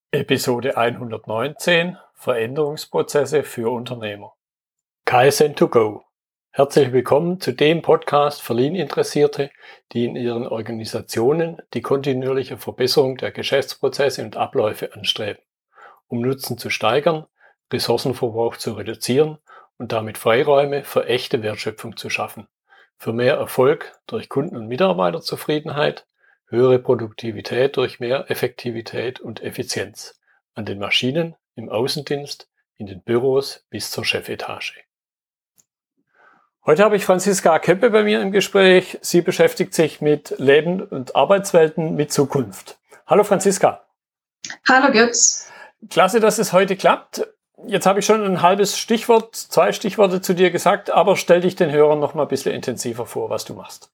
Episode 119 Veränderungsprozesse für Unternehmer. Kaizen2Go. Herzlich willkommen zu dem Podcast für Lean-Interessierte, die in ihren Organisationen die kontinuierliche Verbesserung der Geschäftsprozesse und Abläufe anstreben, um Nutzen zu steigern, Ressourcenverbrauch zu reduzieren und damit Freiräume für echte Wertschöpfung zu schaffen, für mehr Erfolg durch Kunden- und Mitarbeiterzufriedenheit, höhere Produktivität durch mehr Effektivität und Effizienz an den Maschinen, im Außendienst, in den Büros bis zur Chefetage. Heute habe ich Franziska Keppe bei mir im Gespräch. Sie beschäftigt sich mit Leben- und Arbeitswelten mit Zukunft. Hallo Franziska. Hallo Götz. Klasse, dass es heute klappt. Jetzt habe ich schon ein halbes Stichwort, 2 Stichworte zu dir gesagt, aber stell dich den Hörern noch mal ein bisschen intensiver vor, was du machst.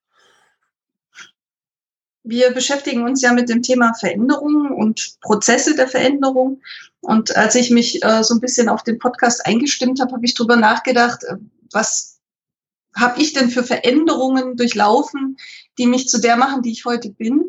Wir beschäftigen uns ja mit dem Thema Veränderung und Prozesse der Veränderung. Und als ich mich so ein bisschen auf den Podcast eingestimmt habe, habe ich drüber nachgedacht, was habe ich denn für Veränderungen durchlaufen, die mich zu der machen, die ich heute bin.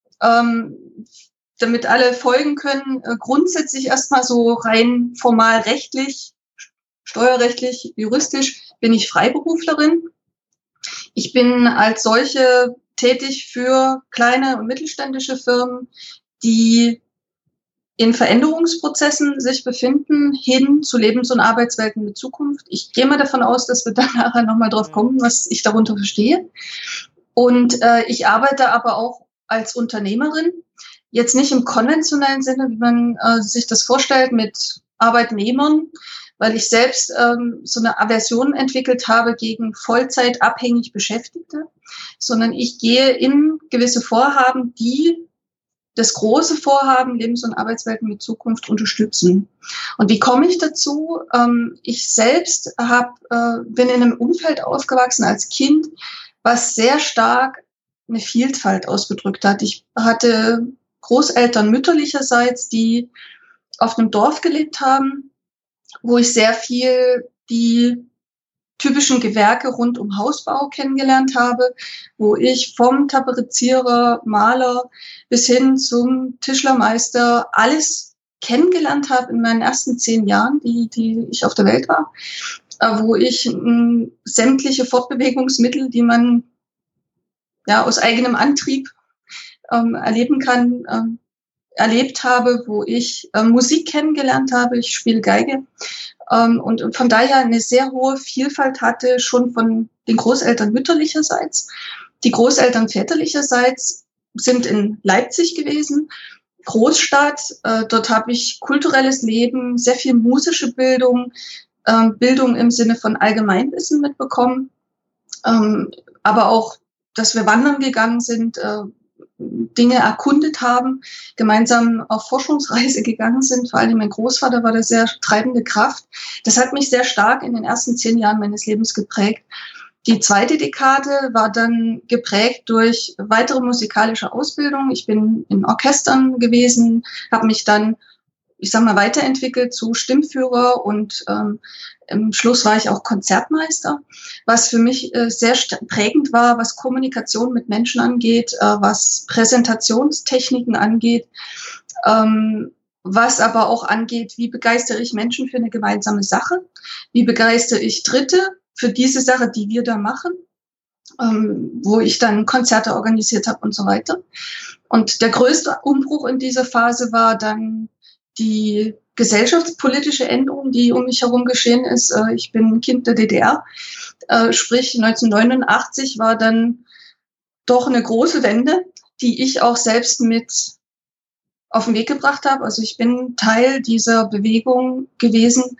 Damit alle folgen können, grundsätzlich erstmal so rein formal rechtlich, steuerrechtlich, juristisch bin ich Freiberuflerin. Ich bin als solche tätig für kleine und mittelständische Firmen, die in Veränderungsprozessen sich befinden, hin zu Lebens- und Arbeitswelten mit Zukunft. Ich gehe mal davon aus, dass wir dann nachher nochmal drauf kommen, was ich darunter verstehe. Und ich arbeite aber auch als Unternehmerin, jetzt nicht im konventionellen Sinne, wie man sich das vorstellt, mit Arbeitnehmern, weil ich selbst so eine Aversion entwickelt habe gegen vollzeitabhängig Beschäftigte, sondern ich gehe in gewisse Vorhaben, die das große Vorhaben Lebens- und Arbeitswelten mit Zukunft unterstützen. Und wie komme ich dazu? Ich selbst bin in einem Umfeld aufgewachsen als Kind, was sehr stark eine Vielfalt ausgedrückt hat. Ich hatte Großeltern mütterlicherseits, die auf einem Dorf gelebt haben, wo ich sehr viel die typischen Gewerke rund um Hausbau kennengelernt habe, wo ich vom Tapezierer, Maler bis hin zum Tischlermeister alles kennengelernt habe in meinen ersten 10 Jahren, die ich auf der Welt war, wo ich sämtliche Fortbewegungsmittel, die man ja aus eigenem Antrieb erleben kann, erlebt habe, wo ich Musik kennengelernt habe. Ich spiele Geige. Und von daher eine sehr hohe Vielfalt hatte, schon von den Großeltern mütterlicherseits. Die Großeltern väterlicherseits sind in Leipzig gewesen, Großstadt. Dort habe ich kulturelles Leben, sehr viel musische Bildung, Bildung im Sinne von Allgemeinwissen mitbekommen, aber auch, dass wir wandern gegangen sind, Dinge erkundet haben, gemeinsam auf Forschungsreise gegangen sind. Vor allem mein Großvater war da sehr treibende Kraft. Das hat mich sehr stark in den ersten 10 Jahren meines Lebens geprägt. Die zweite Dekade war dann geprägt durch weitere musikalische Ausbildung. Ich bin in Orchestern gewesen, habe mich dann, weiterentwickelt zu Stimmführer und im Schluss war ich auch Konzertmeister, was für mich sehr prägend war, was Kommunikation mit Menschen angeht, was Präsentationstechniken angeht, was aber auch angeht, wie begeistere ich Menschen für eine gemeinsame Sache, wie begeistere ich Dritte für diese Sache, die wir da machen, wo ich dann Konzerte organisiert habe und so weiter. Und der größte Umbruch in dieser Phase war dann die gesellschaftspolitische Änderung, die um mich herum geschehen ist. Ich bin Kind der DDR, sprich 1989 war dann doch eine große Wende, die ich auch selbst mit auf den Weg gebracht habe. Also ich bin Teil dieser Bewegung gewesen,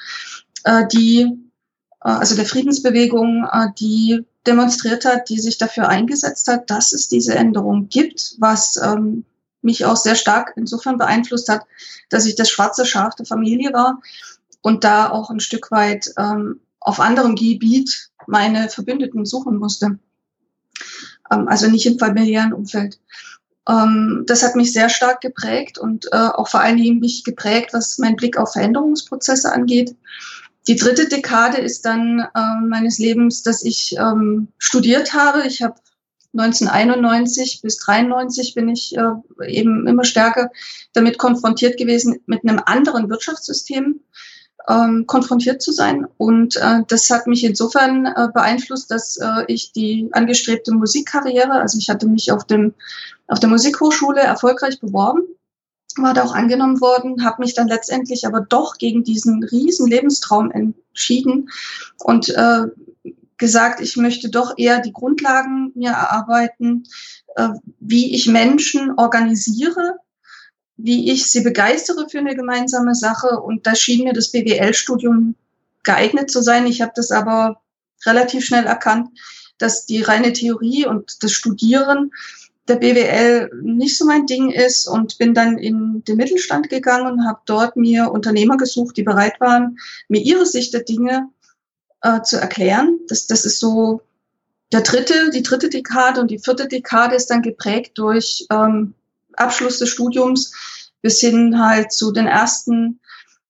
also der Friedensbewegung, die demonstriert hat, die sich dafür eingesetzt hat, dass es diese Änderung gibt, was mich auch sehr stark insofern beeinflusst hat, dass ich das schwarze Schaf der Familie war und da auch ein Stück weit auf anderem Gebiet meine Verbündeten suchen musste. Also nicht im familiären Umfeld. Das hat mich sehr stark geprägt und auch vor allen Dingen mich geprägt, was mein Blick auf Veränderungsprozesse angeht. Die dritte Dekade ist dann meines Lebens, dass ich studiert habe. Ich habe 1991 bis 93 bin ich eben immer stärker damit konfrontiert gewesen, mit einem anderen Wirtschaftssystem konfrontiert zu sein. Und das hat mich insofern beeinflusst, dass ich die angestrebte Musikkarriere, also ich hatte mich auf der Musikhochschule erfolgreich beworben, war da auch angenommen worden, habe mich dann letztendlich aber doch gegen diesen riesen Lebenstraum entschieden und gesagt, ich möchte doch eher die Grundlagen mir erarbeiten, wie ich Menschen organisiere, wie ich sie begeistere für eine gemeinsame Sache. Und da schien mir das BWL-Studium geeignet zu sein. Ich habe das aber relativ schnell erkannt, dass die reine Theorie und das Studieren der BWL nicht so mein Ding ist und bin dann in den Mittelstand gegangen und habe dort mir Unternehmer gesucht, die bereit waren, mir ihre Sicht der Dinge zu erklären. Das ist so die dritte Dekade, und die vierte Dekade ist dann geprägt durch Abschluss des Studiums bis hin halt zu den ersten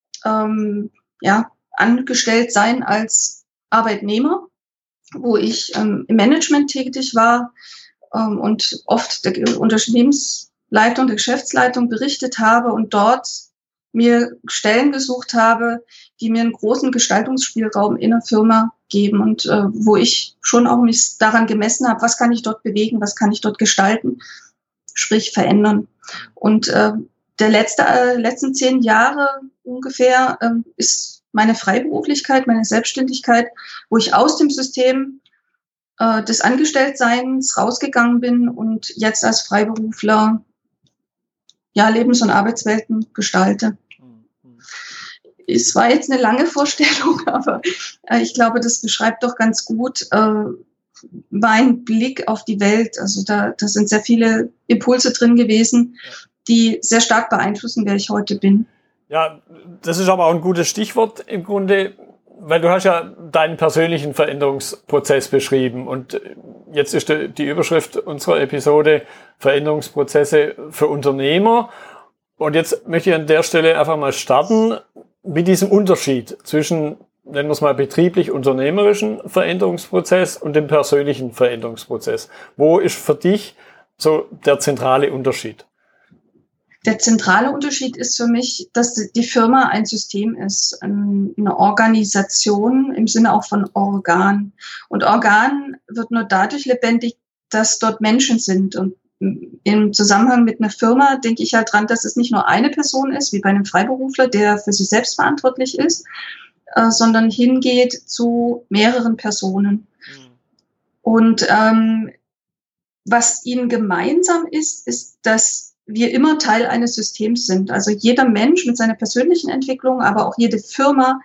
angestellt sein als Arbeitnehmer, wo ich im Management tätig war und oft der Unternehmensleitung, der Geschäftsleitung berichtet habe und dort mir Stellen gesucht habe, die mir einen großen Gestaltungsspielraum in der Firma geben und wo ich schon auch mich daran gemessen habe, was kann ich dort bewegen, was kann ich dort gestalten, sprich verändern. Und der letzten 10 Jahre ungefähr ist meine Freiberuflichkeit, meine Selbstständigkeit, wo ich aus dem System des Angestelltseins rausgegangen bin und jetzt als Freiberufler Lebens- und Arbeitswelten gestalte. Es war jetzt eine lange Vorstellung, aber ich glaube, das beschreibt doch ganz gut mein Blick auf die Welt. Also da sind sehr viele Impulse drin gewesen, die sehr stark beeinflussen, wer ich heute bin. Ja, das ist aber auch ein gutes Stichwort im Grunde, weil du hast ja deinen persönlichen Veränderungsprozess beschrieben und jetzt ist die Überschrift unserer Episode Veränderungsprozesse für Unternehmer. Und jetzt möchte ich an der Stelle einfach mal starten mit diesem Unterschied zwischen, nennen wir es mal, betrieblich-unternehmerischen Veränderungsprozess und dem persönlichen Veränderungsprozess. Wo ist für dich so der zentrale Unterschied? Der zentrale Unterschied ist für mich, dass die Firma ein System ist, eine Organisation im Sinne auch von Organ. Und Organ wird nur dadurch lebendig, dass dort Menschen sind. Und im Zusammenhang mit einer Firma denke ich halt dran, dass es nicht nur eine Person ist, wie bei einem Freiberufler, der für sich selbst verantwortlich ist, sondern hingeht zu mehreren Personen. Und was ihnen gemeinsam ist, dass wir immer Teil eines Systems sind. Also jeder Mensch mit seiner persönlichen Entwicklung, aber auch jede Firma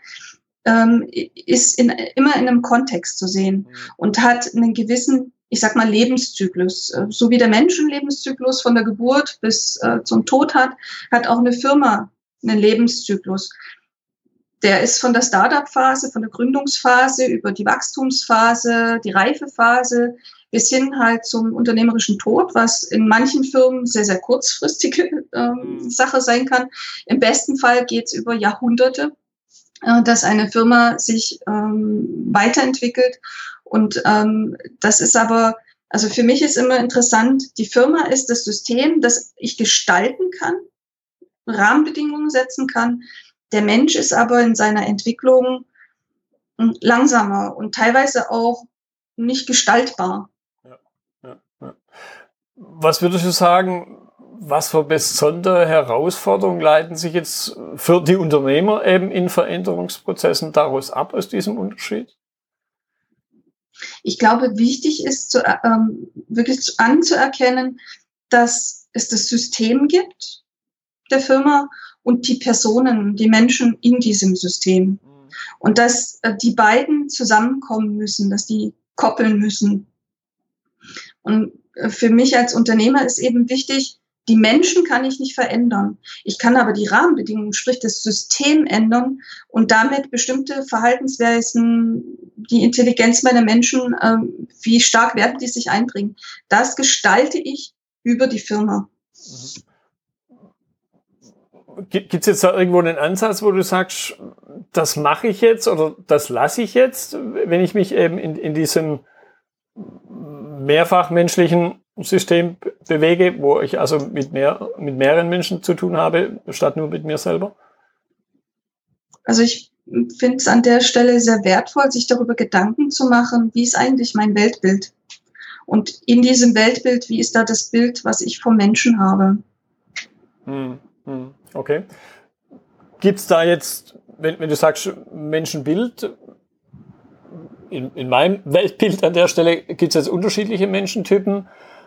ist immer in einem Kontext zu sehen und hat einen gewissen, ich sag mal, Lebenszyklus. So wie der Mensch einen Lebenszyklus von der Geburt bis zum Tod hat auch eine Firma einen Lebenszyklus. Der ist von der Startup-Phase, von der Gründungsphase über die Wachstumsphase, die Reifephase bis hin halt zum unternehmerischen Tod, was in manchen Firmen sehr, sehr kurzfristige Sache sein kann. Im besten Fall geht es über Jahrhunderte, dass eine Firma sich weiterentwickelt. Und das ist aber, also für mich ist immer interessant, die Firma ist das System, das ich gestalten kann, Rahmenbedingungen setzen kann. Der Mensch ist aber in seiner Entwicklung langsamer und teilweise auch nicht gestaltbar. Ja. Was würdest du sagen, was für besondere Herausforderungen leiten sich jetzt für die Unternehmer eben in Veränderungsprozessen daraus ab, aus diesem Unterschied? Ich glaube, wichtig ist, wirklich anzuerkennen, dass es das System gibt der Firma und die Personen, die Menschen in diesem System. Und dass die beiden zusammenkommen müssen, dass die koppeln müssen. Und für mich als Unternehmer ist eben wichtig, die Menschen kann ich nicht verändern. Ich kann aber die Rahmenbedingungen, sprich das System ändern und damit bestimmte Verhaltensweisen, die Intelligenz meiner Menschen, wie stark werden die sich einbringen. Das gestalte ich über die Firma. Gibt es jetzt da irgendwo einen Ansatz, wo du sagst, das mache ich jetzt oder das lasse ich jetzt, wenn ich mich eben in diesem mehrfachmenschlichen System bewege, wo ich also mit mehreren Menschen zu tun habe, statt nur mit mir selber? Also ich finde es an der Stelle sehr wertvoll, sich darüber Gedanken zu machen, wie ist eigentlich mein Weltbild? Und in diesem Weltbild, wie ist da das Bild, was ich vom Menschen habe? Okay. Gibt es da jetzt, wenn du sagst Menschenbild, in meinem Weltbild an der Stelle, gibt es jetzt unterschiedliche Menschentypen?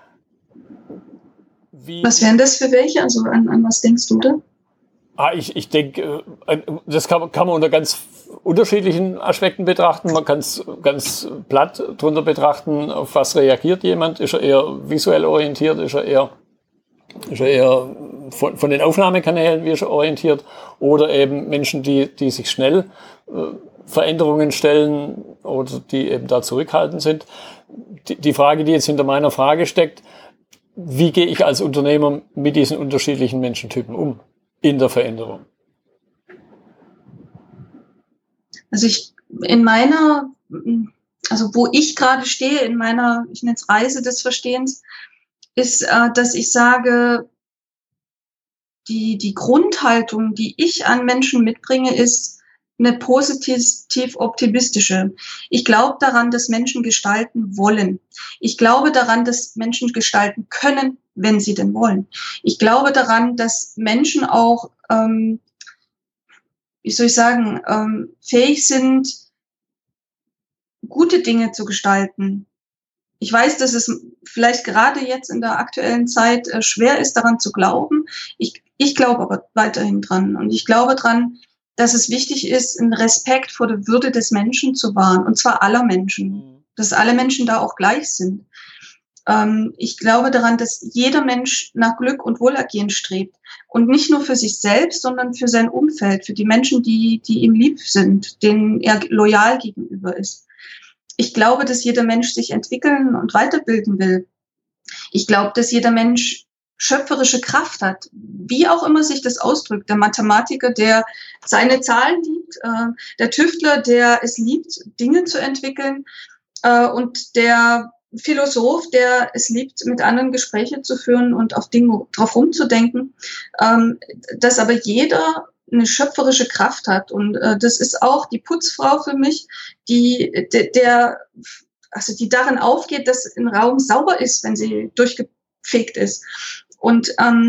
Was wären das für welche? Also an was denkst du da? Ich denke, das kann man unter ganz unterschiedlichen Aspekten betrachten. Man kann es ganz platt drunter betrachten, auf was reagiert jemand. Ist er eher visuell orientiert? Ist er eher von den Aufnahmekanälen wie er orientiert? Oder eben Menschen, die sich schnell Veränderungen stellen oder die eben da zurückhaltend sind. Die Frage, die jetzt hinter meiner Frage steckt, wie gehe ich als Unternehmer mit diesen unterschiedlichen Menschentypen um in der Veränderung? Also wo ich gerade stehe in meiner, ich nenne es Reise des Verstehens, ist, dass ich sage, die Grundhaltung, die ich an Menschen mitbringe, ist eine positiv optimistische. Ich glaube daran, dass Menschen gestalten wollen. Ich glaube daran, dass Menschen gestalten können, wenn sie denn wollen. Ich glaube daran, dass Menschen auch, fähig sind, gute Dinge zu gestalten. Ich weiß, dass es vielleicht gerade jetzt in der aktuellen Zeit schwer ist, daran zu glauben. Ich glaube aber weiterhin dran. Und ich glaube dran, dass es wichtig ist, einen Respekt vor der Würde des Menschen zu wahren. Und zwar aller Menschen. Dass alle Menschen da auch gleich sind. Ich glaube daran, dass jeder Mensch nach Glück und Wohlergehen strebt. Und nicht nur für sich selbst, sondern für sein Umfeld, für die Menschen, die ihm lieb sind, denen er loyal gegenüber ist. Ich glaube, dass jeder Mensch sich entwickeln und weiterbilden will. Ich glaube, dass jeder Mensch schöpferische Kraft hat, wie auch immer sich das ausdrückt. Der Mathematiker, der seine Zahlen liebt, der Tüftler, der es liebt, Dinge zu entwickeln, und der Philosoph, der es liebt, mit anderen Gespräche zu führen und auf Dinge drauf rumzudenken, dass aber jeder eine schöpferische Kraft hat. Und das ist auch die Putzfrau für mich, die darin aufgeht, dass ein Raum sauber ist, wenn sie durchgefegt ist. Und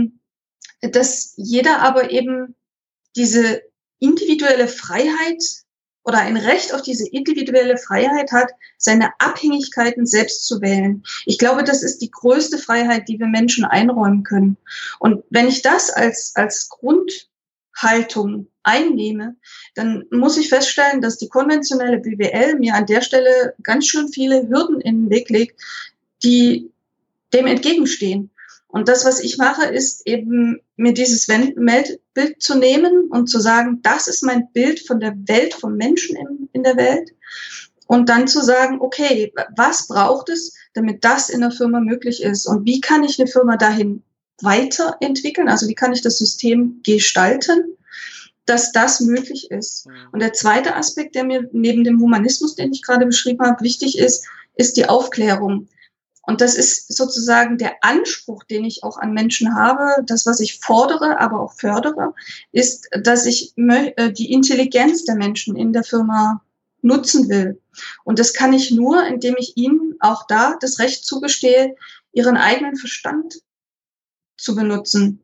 dass jeder aber eben diese individuelle Freiheit oder ein Recht auf diese individuelle Freiheit hat, seine Abhängigkeiten selbst zu wählen. Ich glaube, das ist die größte Freiheit, die wir Menschen einräumen können. Und wenn ich das als Grundhaltung einnehme, dann muss ich feststellen, dass die konventionelle BWL mir an der Stelle ganz schön viele Hürden in den Weg legt, die dem entgegenstehen. Und das, was ich mache, ist eben, mir dieses Weltbild zu nehmen und zu sagen, das ist mein Bild von der Welt, vom Menschen in der Welt. Und dann zu sagen, okay, was braucht es, damit das in der Firma möglich ist? Und wie kann ich eine Firma dahin weiterentwickeln? Also wie kann ich das System gestalten, dass das möglich ist? Und der zweite Aspekt, der mir neben dem Humanismus, den ich gerade beschrieben habe, wichtig ist, ist die Aufklärung. Und das ist sozusagen der Anspruch, den ich auch an Menschen habe. Das, was ich fordere, aber auch fördere, ist, dass ich die Intelligenz der Menschen in der Firma nutzen will. Und das kann ich nur, indem ich ihnen auch da das Recht zugestehe, ihren eigenen Verstand zu benutzen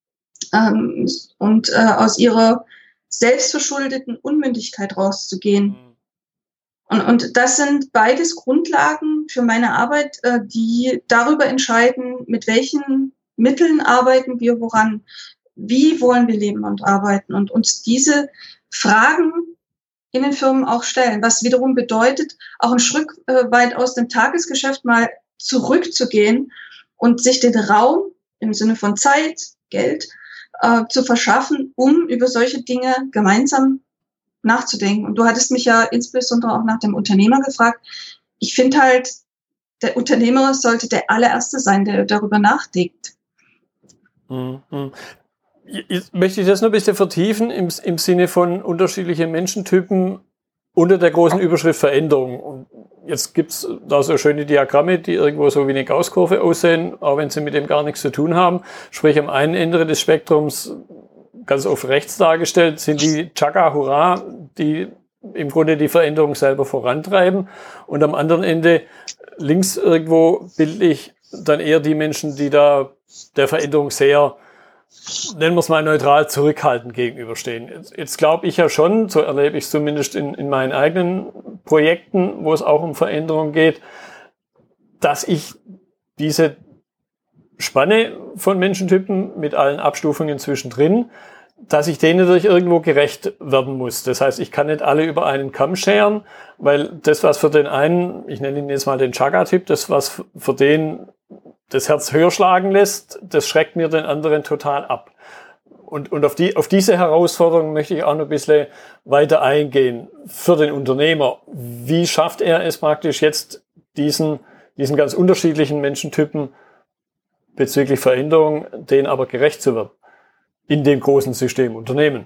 und aus ihrer selbstverschuldeten Unmündigkeit rauszugehen. Und das sind beides Grundlagen für meine Arbeit, die darüber entscheiden, mit welchen Mitteln arbeiten wir woran, wie wollen wir leben und arbeiten und uns diese Fragen in den Firmen auch stellen, was wiederum bedeutet, auch ein Stück weit aus dem Tagesgeschäft mal zurückzugehen und sich den Raum im Sinne von Zeit, Geld zu verschaffen, um über solche Dinge gemeinsam nachzudenken. Und du hattest mich ja insbesondere auch nach dem Unternehmer gefragt. Ich finde halt, der Unternehmer sollte der allererste sein, der darüber nachdenkt. Jetzt möchte ich das noch ein bisschen vertiefen im Sinne von unterschiedliche Menschentypen unter der großen Überschrift Veränderung. Und jetzt gibt's da so schöne Diagramme, die irgendwo so wie eine Gaußkurve aussehen, auch wenn sie mit dem gar nichts zu tun haben. Sprich, am einen Ende des Spektrums, ganz oft rechts dargestellt, sind die Chaka Hurra, die im Grunde die Veränderung selber vorantreiben. Und am anderen Ende, links irgendwo bildlich, dann eher die Menschen, die da der Veränderung sehr, nennen wir es mal neutral, zurückhaltend gegenüberstehen. Jetzt glaube ich ja schon, so erlebe ich es zumindest in meinen eigenen Projekten, wo es auch um Veränderung geht, dass ich diese Spanne von Menschentypen mit allen Abstufungen zwischendrin, dass ich denen natürlich irgendwo gerecht werden muss. Das heißt, ich kann nicht alle über einen Kamm scheren, weil das, was für den einen, ich nenne ihn jetzt mal den Chaka-Typ, das, was für den das Herz höher schlagen lässt, das schreckt mir den anderen total ab. Und auf diese Herausforderung möchte ich auch noch ein bisschen weiter eingehen. Für den Unternehmer, wie schafft er es praktisch jetzt, diesen ganz unterschiedlichen Menschentypen bezüglich Veränderung, denen aber gerecht zu werden in dem großen System Unternehmen?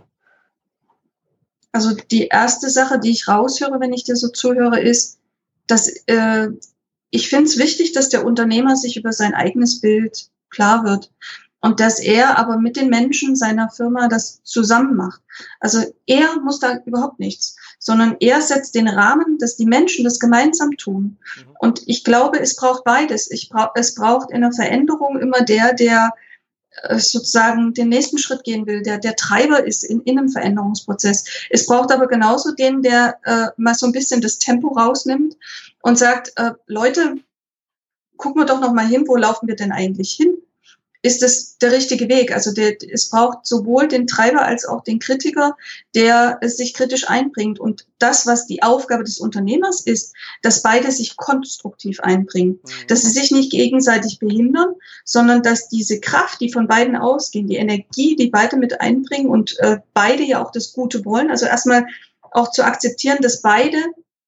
Also die erste Sache, die ich raushöre, wenn ich dir so zuhöre, ist, dass ich finde es wichtig, dass der Unternehmer sich über sein eigenes Bild klar wird und dass er aber mit den Menschen seiner Firma das zusammen macht. Also er muss da überhaupt nichts, sondern er setzt den Rahmen, dass die Menschen das gemeinsam tun. Und ich glaube, es braucht beides. Es braucht in der Veränderung immer der sozusagen den nächsten Schritt gehen will, der Treiber ist in einem Veränderungsprozess. Es braucht aber genauso den, der mal so ein bisschen das Tempo rausnimmt und sagt, Leute, gucken wir doch noch mal hin, wo laufen wir denn eigentlich hin? Ist das der richtige Weg? Also es braucht sowohl den Treiber als auch den Kritiker, der sich kritisch einbringt. Und das, was die Aufgabe des Unternehmers ist, dass beide sich konstruktiv einbringen, dass sie sich nicht gegenseitig behindern, sondern dass diese Kraft, die von beiden ausgeht, die Energie, die beide mit einbringen und beide ja auch das Gute wollen, also erstmal auch zu akzeptieren, dass beide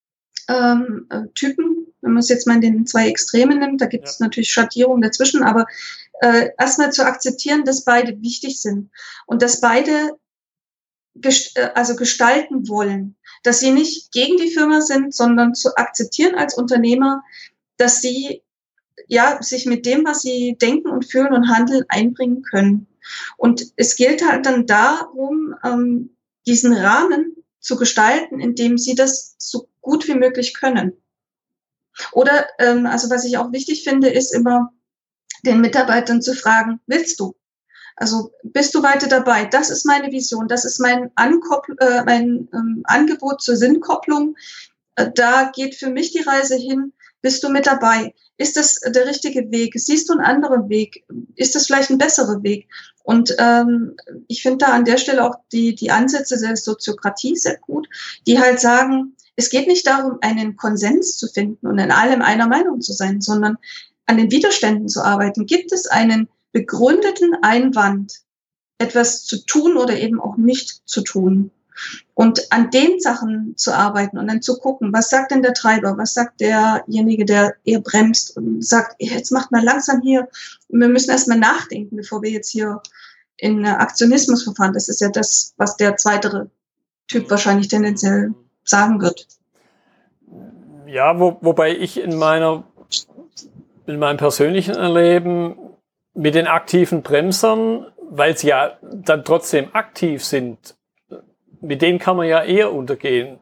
Typen, wenn man es jetzt mal in den zwei Extremen nimmt, da gibt es natürlich Schattierungen dazwischen, aber erstmal zu akzeptieren, dass beide wichtig sind und dass beide gestalten wollen, dass sie nicht gegen die Firma sind, sondern zu akzeptieren als Unternehmer, dass sie sich mit dem, was sie denken und fühlen und handeln, einbringen können. Und es gilt halt dann darum, diesen Rahmen zu gestalten, indem sie das so gut wie möglich können. Oder, also was ich auch wichtig finde, ist immer, den Mitarbeitern zu fragen, willst du? Also bist du weiter dabei? Das ist meine Vision, das ist mein Angebot zur Sinnkopplung. Da geht für mich die Reise hin. Bist du mit dabei? Ist das der richtige Weg? Siehst du einen anderen Weg? Ist das vielleicht ein besserer Weg? Und ich finde da an der Stelle auch die Ansätze der Soziokratie sehr gut, die halt sagen, es geht nicht darum, einen Konsens zu finden und in allem einer Meinung zu sein, sondern an den Widerständen zu arbeiten. Gibt es einen begründeten Einwand, etwas zu tun oder eben auch nicht zu tun? Und an den Sachen zu arbeiten und dann zu gucken, was sagt denn der Treiber, was sagt derjenige, der eher bremst und sagt, jetzt macht mal langsam hier, wir müssen erstmal nachdenken, bevor wir jetzt hier in Aktionismus verfahren. Das ist ja das, was der zweite Typ wahrscheinlich tendenziell sagen wird. Ja, wobei ich in meinem persönlichen Erleben mit den aktiven Bremsern, weil sie ja dann trotzdem aktiv sind, mit denen kann man ja eher umgehen,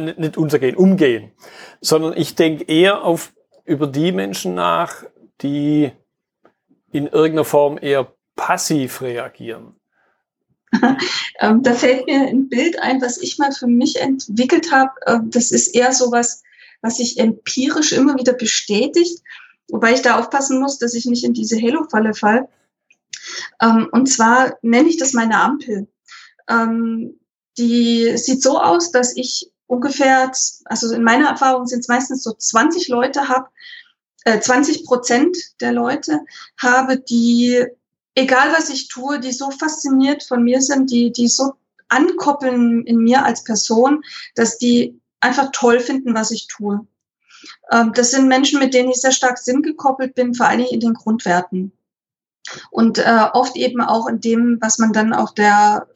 sondern ich denke eher über die Menschen nach, die in irgendeiner Form eher passiv reagieren. Da fällt mir ein Bild ein, was ich mal für mich entwickelt habe. Das ist eher sowas, was sich empirisch immer wieder bestätigt, wobei ich da aufpassen muss, dass ich nicht in diese Halo-Falle falle. Und zwar nenne ich das meine Ampel. Die sieht so aus, dass ich ungefähr, also in meiner Erfahrung sind es meistens so 20 Leute habe, 20% der Leute habe, die, egal was ich tue, die so fasziniert von mir sind, die so ankoppeln in mir als Person, dass die einfach toll finden, was ich tue. Das sind Menschen, mit denen ich sehr stark sinngekoppelt bin, vor allen Dingen in den Grundwerten. Und oft eben auch in dem, was man dann auf der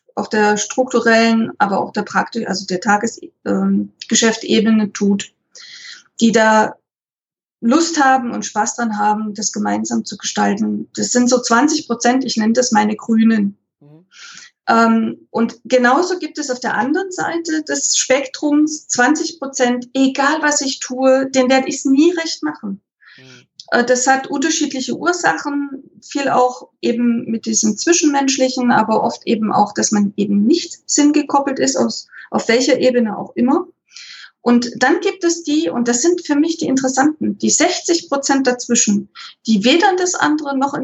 strukturellen, aber auch der Praktik, also der Tagesgeschäftebene tut. die da Lust haben und Spaß dran haben, das gemeinsam zu gestalten. Das sind so 20%, ich nenne das meine Grünen. Und genauso gibt es auf der anderen Seite des Spektrums 20%, egal was ich tue, den werde ich es nie recht machen. Das hat unterschiedliche Ursachen, viel auch eben mit diesem Zwischenmenschlichen, aber oft eben auch, dass man eben nicht sinngekoppelt ist, auf welcher Ebene auch immer. Und dann gibt es die, und das sind für mich die interessanten, die 60% dazwischen, die weder das andere noch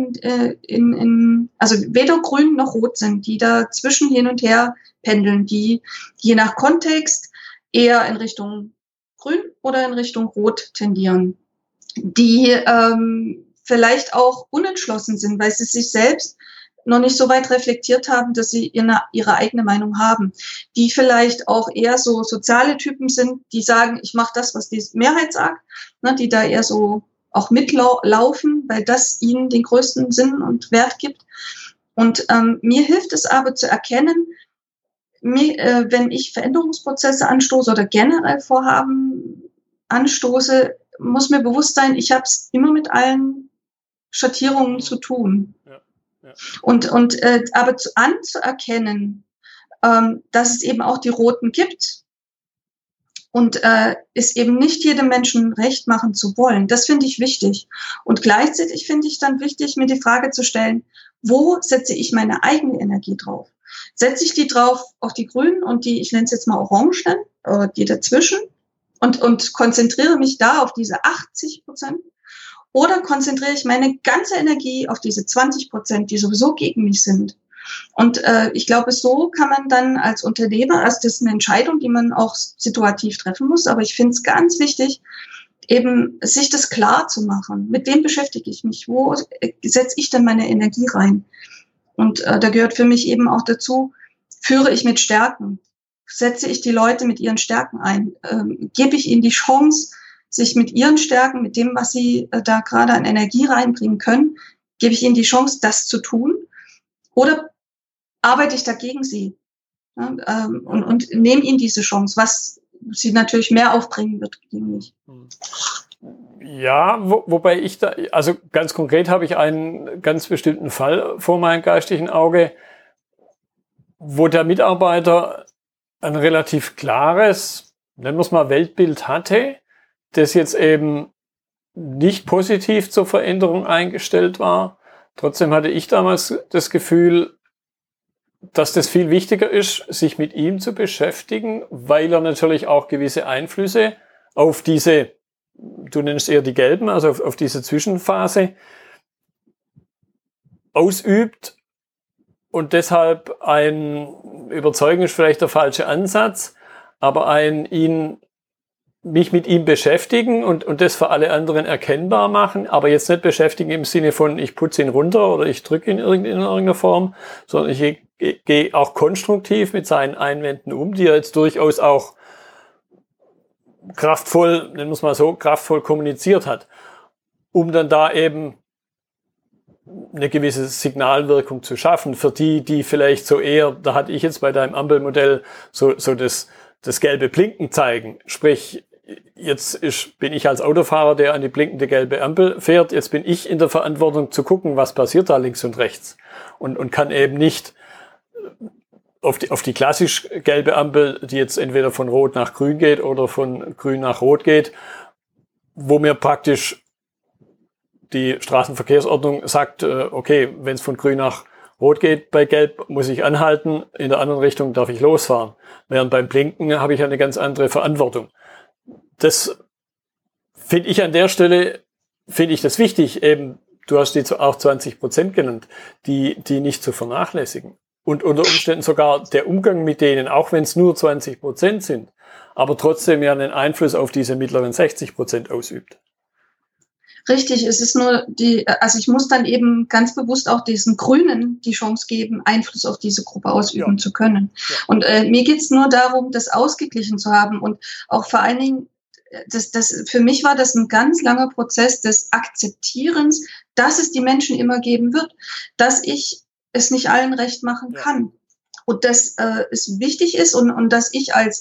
also weder grün noch rot sind, die dazwischen hin und her pendeln, die je nach Kontext eher in Richtung grün oder in Richtung rot tendieren, die vielleicht auch unentschlossen sind, weil sie sich selbst noch nicht so weit reflektiert haben, dass sie ihre eigene Meinung haben, die vielleicht auch eher so soziale Typen sind, die sagen, ich mache das, was die Mehrheit sagt, ne, die da eher so auch mitlaufen, weil das ihnen den größten Sinn und Wert gibt. Und mir hilft es aber zu erkennen, wenn ich Veränderungsprozesse anstoße oder generell Vorhaben anstoße, muss mir bewusst sein, ich habe es immer mit allen Schattierungen zu tun. Ja. Aber anzuerkennen, dass es eben auch die Roten gibt und es eben nicht jedem Menschen recht machen zu wollen, das finde ich wichtig. Und gleichzeitig finde ich dann wichtig, mir die Frage zu stellen, wo setze ich meine eigene Energie drauf? Setze ich die drauf auf die Grünen und die, ich nenne es jetzt mal Orangen, die dazwischen und konzentriere mich da auf diese 80%? Oder konzentriere ich meine ganze Energie auf diese 20%, die sowieso gegen mich sind? Und ich glaube, so kann man dann als Unternehmer, also das ist eine Entscheidung, die man auch situativ treffen muss, aber ich finde es ganz wichtig, eben sich das klar zu machen. Mit wem beschäftige ich mich? Wo setze ich denn meine Energie rein? Und da gehört für mich eben auch dazu, führe ich mit Stärken? Setze ich die Leute mit ihren Stärken ein? Gebe ich ihnen die Chance, sich mit ihren Stärken, mit dem, was sie da gerade an Energie reinbringen können, gebe ich ihnen die Chance, das zu tun? Oder arbeite ich dagegen sie? Ja, und nehme ihnen diese Chance, was sie natürlich mehr aufbringen wird gegen mich. Ja, wobei ich da, also ganz konkret habe ich einen ganz bestimmten Fall vor meinem geistigen Auge, wo der Mitarbeiter ein relativ klares, nennen wir es mal, Weltbild hatte, das jetzt eben nicht positiv zur Veränderung eingestellt war. Trotzdem hatte ich damals das Gefühl, dass das viel wichtiger ist, sich mit ihm zu beschäftigen, weil er natürlich auch gewisse Einflüsse auf diese, du nennst eher die gelben, also auf diese Zwischenphase ausübt und deshalb ein Überzeugen ist vielleicht der falsche Ansatz, aber mich mit ihm beschäftigen und das für alle anderen erkennbar machen, aber jetzt nicht beschäftigen im Sinne von, ich putze ihn runter oder ich drücke ihn in irgendeiner Form, sondern ich gehe auch konstruktiv mit seinen Einwänden um, die er jetzt durchaus auch kraftvoll, nennen wir es mal so, kraftvoll kommuniziert hat, um dann da eben eine gewisse Signalwirkung zu schaffen für die vielleicht so eher, da hatte ich jetzt bei deinem Ampelmodell so das gelbe Blinken zeigen, sprich, jetzt bin ich als Autofahrer, der an die blinkende gelbe Ampel fährt, jetzt bin ich in der Verantwortung zu gucken, was passiert da links und rechts und kann eben nicht auf die klassisch gelbe Ampel, die jetzt entweder von Rot nach Grün geht oder von Grün nach Rot geht, wo mir praktisch die Straßenverkehrsordnung sagt, okay, wenn es von Grün nach Rot geht, bei Gelb muss ich anhalten, in der anderen Richtung darf ich losfahren. Während beim Blinken habe ich eine ganz andere Verantwortung. Das finde ich an der Stelle, finde ich das wichtig, eben, du hast die auch 20% genannt, die nicht zu vernachlässigen. Und unter Umständen sogar der Umgang mit denen, auch wenn es nur 20% sind, aber trotzdem ja einen Einfluss auf diese mittleren 60% ausübt. Richtig, es ist nur also ich muss dann eben ganz bewusst auch diesen Grünen die Chance geben, Einfluss auf diese Gruppe ausüben zu können. Ja. Und mir geht's nur darum, das ausgeglichen zu haben und auch vor allen Dingen, für mich war das ein ganz langer Prozess des Akzeptierens, dass es die Menschen immer geben wird, dass ich es nicht allen recht machen kann. Und dass es wichtig ist und dass ich als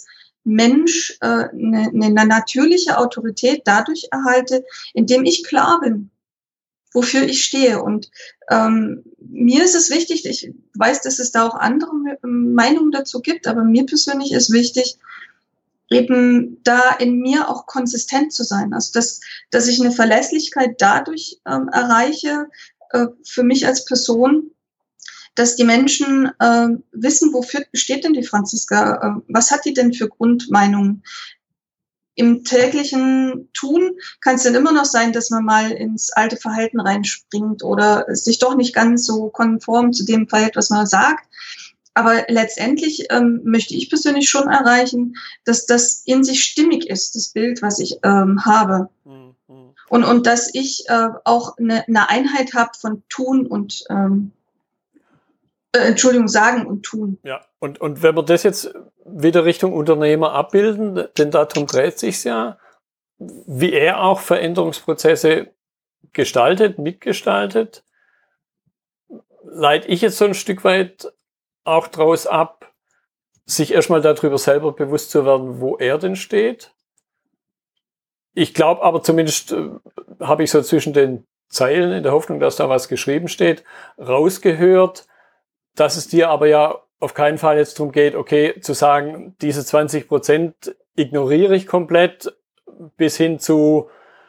Mensch eine natürliche Autorität dadurch erhalte, indem ich klar bin, wofür ich stehe. Und mir ist es wichtig, ich weiß, dass es da auch andere Meinungen dazu gibt, aber mir persönlich ist wichtig, eben da in mir auch konsistent zu sein. Also dass ich eine Verlässlichkeit dadurch erreiche, für mich als Person, dass die Menschen wissen, wofür steht denn die Franziska, was hat die denn für Grundmeinungen. Im täglichen Tun kann es dann immer noch sein, dass man mal ins alte Verhalten reinspringt oder sich doch nicht ganz so konform zu dem verhält, was man sagt. Aber letztendlich möchte ich persönlich schon erreichen, dass das in sich stimmig ist, das Bild, was ich habe. Und dass ich auch eine Einheit habe von Tun und sagen und tun. Ja, und wenn wir das jetzt wieder Richtung Unternehmer abbilden, denn darum dreht sich's ja, wie er auch Veränderungsprozesse gestaltet, mitgestaltet, leite ich jetzt so ein Stück weit auch daraus ab, sich erstmal darüber selber bewusst zu werden, wo er denn steht. Ich glaube aber zumindest, habe ich so zwischen den Zeilen in der Hoffnung, dass da was geschrieben steht, rausgehört, dass es dir aber ja auf keinen Fall jetzt darum geht, okay, zu sagen, diese 20% ignoriere ich komplett, bis hin zu,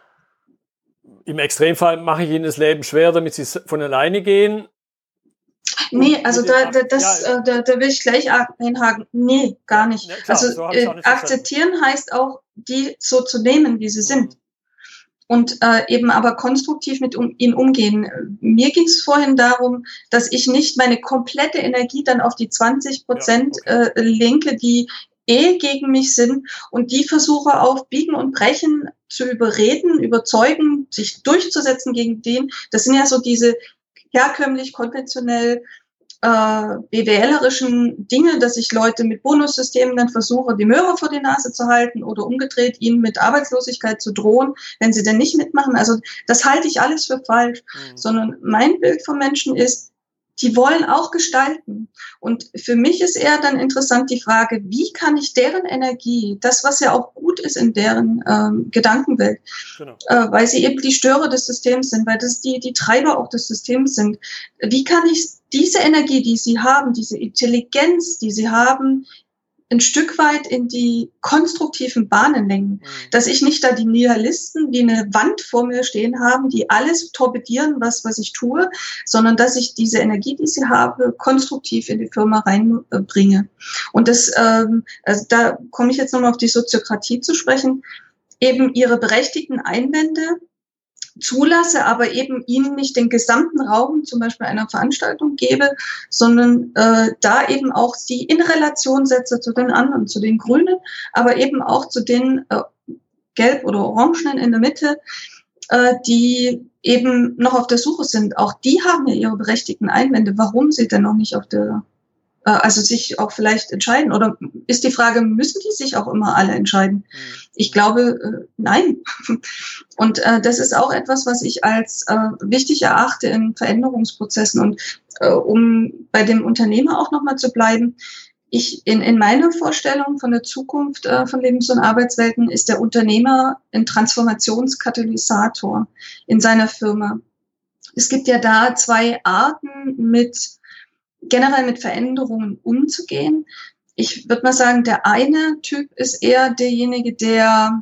im Extremfall mache ich ihnen das Leben schwer, damit sie von alleine gehen. Nee, also da will ich gleich einhaken. Nee, gar nicht. Ja, klar, also so akzeptieren heißt auch, die so zu nehmen, wie sie sind. Und eben aber konstruktiv mit ihnen umgehen. Mir ging es vorhin darum, dass ich nicht meine komplette Energie dann auf die 20% lenke, die gegen mich sind und die versuche auf Biegen und Brechen zu überreden, überzeugen, sich durchzusetzen gegen den. Das sind ja so diese herkömmlich, konventionell BWLerischen Dinge, dass ich Leute mit Bonussystemen dann versuche, die Möhre vor die Nase zu halten oder umgedreht ihnen mit Arbeitslosigkeit zu drohen, wenn sie denn nicht mitmachen. Also das halte ich alles für falsch, sondern mein Bild von Menschen ist, die wollen auch gestalten. Und für mich ist eher dann interessant die Frage, wie kann ich deren Energie, das, was ja auch gut ist in deren Gedankenwelt, genau. Weil sie eben die Störer des Systems sind, weil das die Treiber auch des Systems sind, wie kann ich diese Energie, die sie haben, diese Intelligenz, die sie haben, ein Stück weit in die konstruktiven Bahnen lenken. Dass ich nicht da die Nihilisten wie eine Wand vor mir stehen haben, die alles torpedieren, was ich tue, sondern dass ich diese Energie, die sie habe, konstruktiv in die Firma reinbringe. Und das, also da komme ich jetzt nochmal auf die Soziokratie zu sprechen, eben ihre berechtigten Einwände zulasse, aber eben ihnen nicht den gesamten Raum zum Beispiel einer Veranstaltung gebe, sondern da eben auch sie in Relation setze zu den anderen, zu den Grünen, aber eben auch zu den Gelb- oder Orangenen in der Mitte, die eben noch auf der Suche sind. Auch die haben ja ihre berechtigten Einwände, warum sie denn noch nicht auf der also sich auch vielleicht entscheiden. Oder ist die Frage, müssen die sich auch immer alle entscheiden? Ich glaube, nein. Und das ist auch etwas, was ich als wichtig erachte in Veränderungsprozessen. Und um bei dem Unternehmer auch nochmal zu bleiben, in meiner Vorstellung von der Zukunft von Lebens- und Arbeitswelten ist der Unternehmer ein Transformationskatalysator in seiner Firma. Es gibt ja da zwei Arten, generell mit Veränderungen umzugehen. Ich würde mal sagen, der eine Typ ist eher derjenige, der,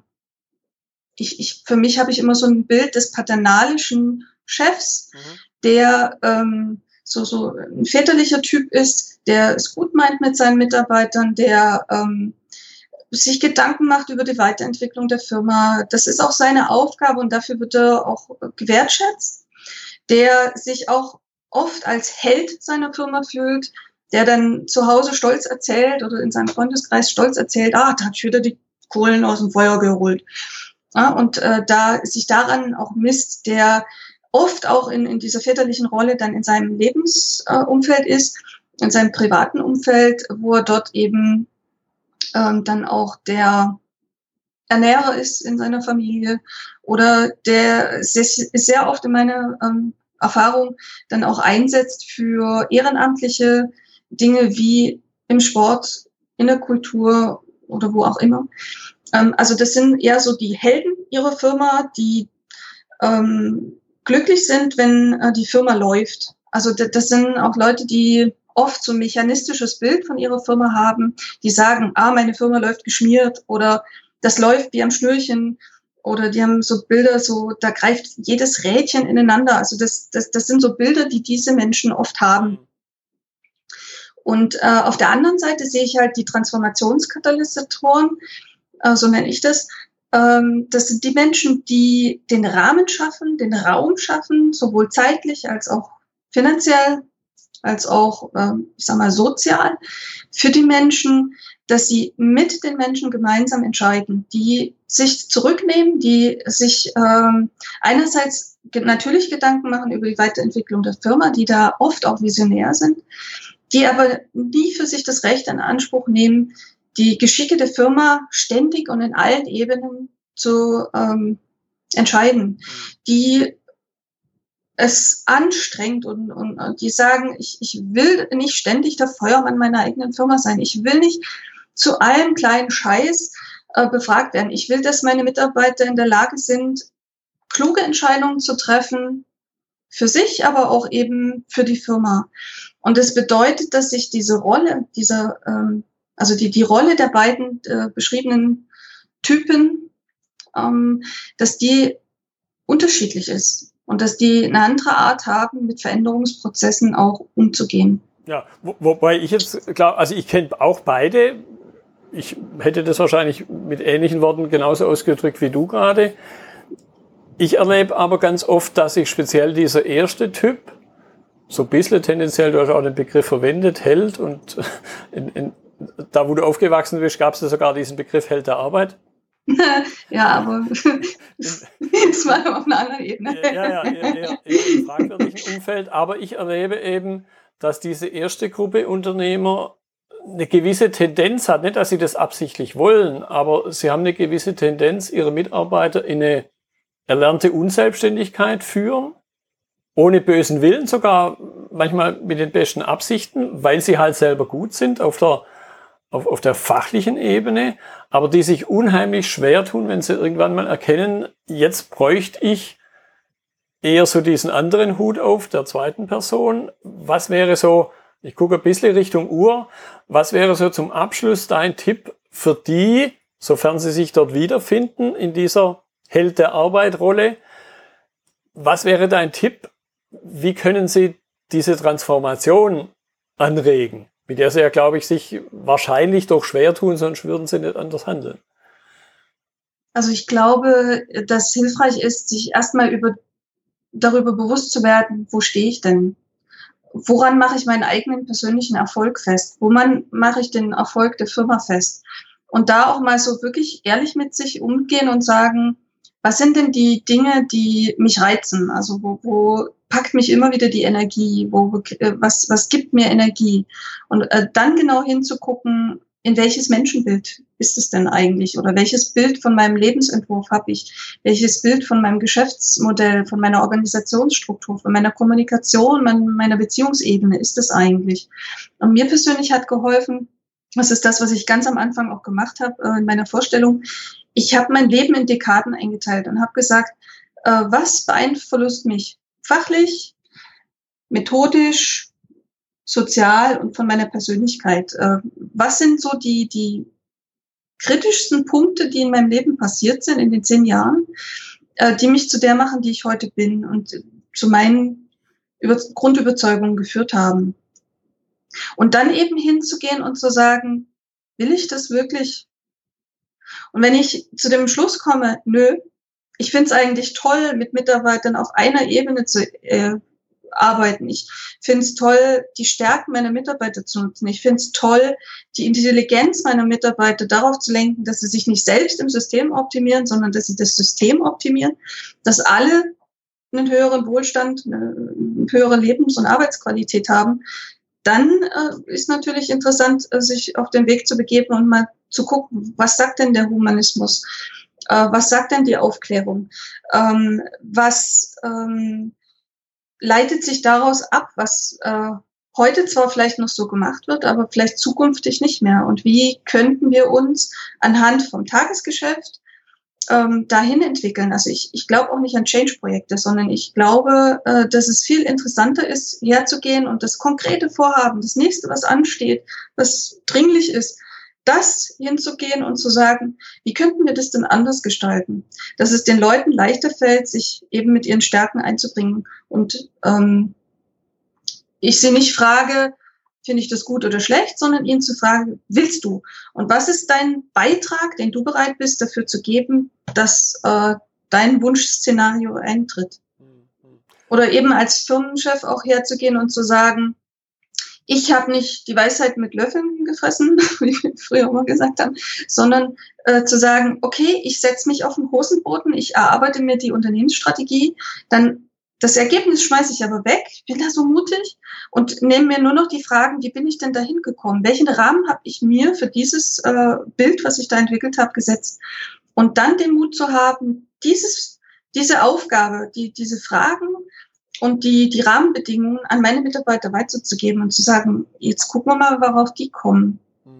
für mich habe ich immer so ein Bild des paternalischen Chefs, der so ein väterlicher Typ ist, der es gut meint mit seinen Mitarbeitern, der sich Gedanken macht über die Weiterentwicklung der Firma. Das ist auch seine Aufgabe und dafür wird er auch gewertschätzt, der sich auch oft als Held seiner Firma fühlt, der dann zu Hause stolz erzählt oder in seinem Freundeskreis stolz erzählt, da habe ich wieder die Kohlen aus dem Feuer geholt. Ja, und da sich daran auch misst, der oft auch in dieser väterlichen Rolle dann in seinem Lebensumfeld ist, in seinem privaten Umfeld, wo er dort eben dann auch der Ernährer ist in seiner Familie oder der sehr oft in meiner Erfahrung dann auch einsetzt für ehrenamtliche Dinge wie im Sport, in der Kultur oder wo auch immer. Also das sind eher so die Helden ihrer Firma, die glücklich sind, wenn die Firma läuft. Also das sind auch Leute, die oft so ein mechanistisches Bild von ihrer Firma haben, die sagen, meine Firma läuft geschmiert oder das läuft wie am Schnürchen oder die haben so Bilder, so da greift jedes Rädchen ineinander. Also das sind so Bilder, die diese Menschen oft haben. Und auf der anderen Seite sehe ich halt die Transformationskatalysatoren, so nenne ich das. Das sind die Menschen, die den Rahmen schaffen, den Raum schaffen, sowohl zeitlich als auch finanziell, als auch, ich sag mal, sozial für die Menschen, dass sie mit den Menschen gemeinsam entscheiden, die sich zurücknehmen, die sich einerseits natürlich Gedanken machen über die Weiterentwicklung der Firma, die da oft auch visionär sind, die aber nie für sich das Recht in Anspruch nehmen, die Geschicke der Firma ständig und in allen Ebenen zu entscheiden, die es anstrengt und die sagen, ich will nicht ständig der Feuermann meiner eigenen Firma sein. Ich will nicht zu allem kleinen Scheiß befragt werden. Ich will, dass meine Mitarbeiter in der Lage sind, kluge Entscheidungen zu treffen, für sich, aber auch eben für die Firma. Und das bedeutet, dass sich diese Rolle, also die Rolle der beiden beschriebenen Typen, dass die unterschiedlich ist. Und dass die eine andere Art haben, mit Veränderungsprozessen auch umzugehen. Ja, wobei ich jetzt glaube, also ich kenne auch beide. Ich hätte das wahrscheinlich mit ähnlichen Worten genauso ausgedrückt wie du gerade. Ich erlebe aber ganz oft, dass sich speziell dieser erste Typ, so ein bisschen tendenziell, du hast auch den Begriff verwendet, Held, und da, wo du aufgewachsen bist, gab es ja sogar diesen Begriff Held der Arbeit. Ja, aber das war auf einer anderen Ebene. Ja, eher im fragwürdigen Umfeld. Aber ich erlebe eben, dass diese erste Gruppe Unternehmer eine gewisse Tendenz hat, nicht, dass sie das absichtlich wollen, aber sie haben eine gewisse Tendenz, ihre Mitarbeiter in eine erlernte Unselbstständigkeit führen, ohne bösen Willen, sogar manchmal mit den besten Absichten, weil sie halt selber gut sind auf der fachlichen Ebene, aber die sich unheimlich schwer tun, wenn sie irgendwann mal erkennen, jetzt bräuchte ich eher so diesen anderen Hut auf, der zweiten Person. Was wäre so, ich gucke ein bisschen Richtung Uhr, was wäre so zum Abschluss dein Tipp für die, sofern sie sich dort wiederfinden, in dieser Held der Arbeit-Rolle? Was wäre dein Tipp? Wie können sie diese Transformation anregen? Mit der sie ja, glaube ich, sich wahrscheinlich doch schwer tun, sonst würden sie nicht anders handeln. Also ich glaube, dass hilfreich ist, sich erstmal darüber bewusst zu werden, wo stehe ich denn? Woran mache ich meinen eigenen persönlichen Erfolg fest? Woran mache ich den Erfolg der Firma fest? Und da auch mal so wirklich ehrlich mit sich umgehen und sagen, was sind denn die Dinge, die mich reizen? Also wo packt mich immer wieder die Energie? Was gibt mir Energie? Und dann genau hinzugucken, in welches Menschenbild ist es denn eigentlich? Oder welches Bild von meinem Lebensentwurf habe ich? Welches Bild von meinem Geschäftsmodell, von meiner Organisationsstruktur, von meiner Kommunikation, meiner Beziehungsebene ist es eigentlich? Und mir persönlich hat geholfen, das ist das, was ich ganz am Anfang auch gemacht habe in meiner Vorstellung. Ich habe mein Leben in Dekaden eingeteilt und habe gesagt, was beeinflusst mich fachlich, methodisch, sozial und von meiner Persönlichkeit. Was sind so die kritischsten Punkte, die in meinem Leben passiert sind in den 10 Jahren, die mich zu der machen, die ich heute bin und zu meinen Grundüberzeugungen geführt haben? Und dann eben hinzugehen und zu sagen, will ich das wirklich? Und wenn ich zu dem Schluss komme, nö, ich finde es eigentlich toll, mit Mitarbeitern auf einer Ebene zu arbeiten. Ich finde es toll, die Stärken meiner Mitarbeiter zu nutzen. Ich finde es toll, die Intelligenz meiner Mitarbeiter darauf zu lenken, dass sie sich nicht selbst im System optimieren, sondern dass sie das System optimieren, dass alle einen höheren Wohlstand, eine höhere Lebens- und Arbeitsqualität haben. Dann ist natürlich interessant, sich auf den Weg zu begeben und mal zu gucken, was sagt denn der Humanismus? Was sagt denn die Aufklärung? Was leitet sich daraus ab, was heute zwar vielleicht noch so gemacht wird, aber vielleicht zukünftig nicht mehr. Und wie könnten wir uns anhand vom Tagesgeschäft dahin entwickeln? Also ich glaube auch nicht an Change-Projekte, sondern ich glaube, dass es viel interessanter ist, herzugehen und das konkrete Vorhaben, das nächste, was ansteht, was dringlich ist, das hinzugehen und zu sagen, wie könnten wir das denn anders gestalten? Dass es den Leuten leichter fällt, sich eben mit ihren Stärken einzubringen. Und ich sie nicht frage, finde ich das gut oder schlecht, sondern ihnen zu fragen, willst du? Und was ist dein Beitrag, den du bereit bist, dafür zu geben, dass dein Wunschszenario eintritt? Oder eben als Firmenchef auch herzugehen und zu sagen, ich habe nicht die Weisheit mit Löffeln gefressen, wie wir früher immer gesagt haben, sondern zu sagen, okay, ich setze mich auf den Hosenboden, ich erarbeite mir die Unternehmensstrategie, dann das Ergebnis schmeiße ich aber weg, ich bin da so mutig und nehme mir nur noch die Fragen, wie bin ich denn da hingekommen? Welchen Rahmen habe ich mir für dieses Bild, was ich da entwickelt habe, gesetzt? Und dann den Mut zu haben, diese Aufgabe, diese Fragen und die Rahmenbedingungen an meine Mitarbeiter weiterzugeben und zu sagen, jetzt gucken wir mal, worauf die kommen.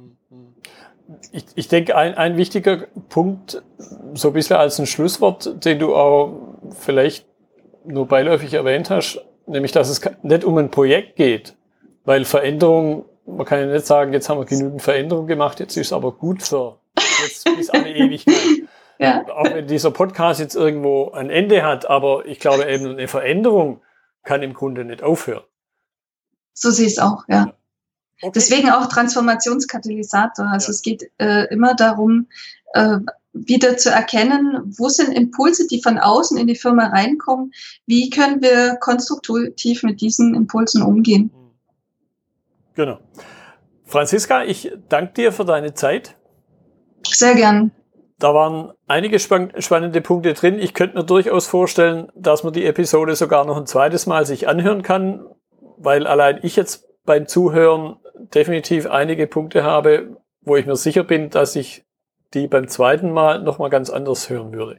Ich denke, ein wichtiger Punkt, so ein bisschen als ein Schlusswort, den du auch vielleicht nur beiläufig erwähnt hast, nämlich, dass es nicht um ein Projekt geht, weil Veränderung, man kann ja nicht sagen, jetzt haben wir genügend Veränderung gemacht, jetzt ist es aber gut für jetzt bis alle Ewigkeit. Ja. Auch wenn dieser Podcast jetzt irgendwo ein Ende hat, aber ich glaube eben, eine Veränderung kann im Grunde nicht aufhören. So sehe ich es auch, ja. Okay. Deswegen auch Transformationskatalysator. Also es geht immer darum, wieder zu erkennen, wo sind Impulse, die von außen in die Firma reinkommen, wie können wir konstruktiv mit diesen Impulsen umgehen. Genau. Franziska, ich danke dir für deine Zeit. Sehr gern. Da waren einige spannende Punkte drin. Ich könnte mir durchaus vorstellen, dass man die Episode sogar noch ein zweites Mal sich anhören kann, weil allein ich jetzt beim Zuhören definitiv einige Punkte habe, wo ich mir sicher bin, dass ich die beim zweiten Mal nochmal ganz anders hören würde.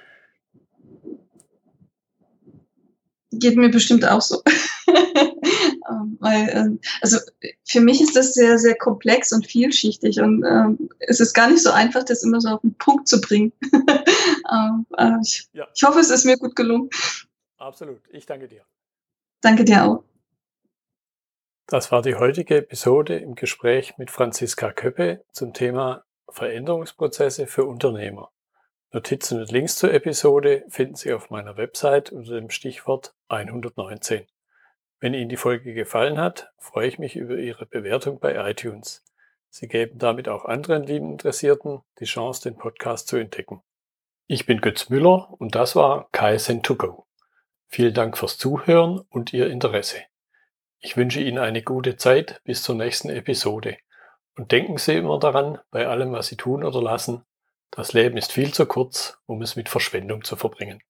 Geht mir bestimmt auch so. Weil, also für mich ist das sehr, sehr komplex und vielschichtig und es ist gar nicht so einfach, das immer so auf den Punkt zu bringen. Ich hoffe, es ist mir gut gelungen. Absolut. Ich danke dir. Danke dir auch. Das war die heutige Episode im Gespräch mit Franziska Köppe zum Thema Veränderungsprozesse für Unternehmer. Notizen und Links zur Episode finden Sie auf meiner Website unter dem Stichwort 119. Wenn Ihnen die Folge gefallen hat, freue ich mich über Ihre Bewertung bei iTunes. Sie geben damit auch anderen Lean-Interessierten die Chance, den Podcast zu entdecken. Ich bin Götz Müller und das war KSN2Go. Vielen Dank fürs Zuhören und Ihr Interesse. Ich wünsche Ihnen eine gute Zeit bis zur nächsten Episode. Und denken Sie immer daran, bei allem, was Sie tun oder lassen, das Leben ist viel zu kurz, um es mit Verschwendung zu verbringen.